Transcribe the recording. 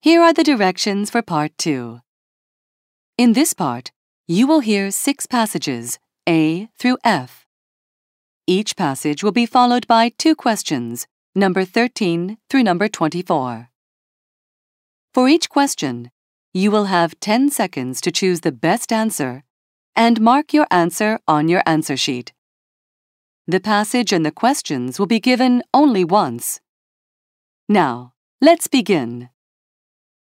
Here are the directions for Part 2. In this part, you will hear 6 passages, A through F. Each passage will be followed by 2 questions, number 13 through number 24. For each question, you will have 10 seconds to choose the best answer and mark your answer on your answer sheet. The passage and the questions will be given only once. Now, let's begin.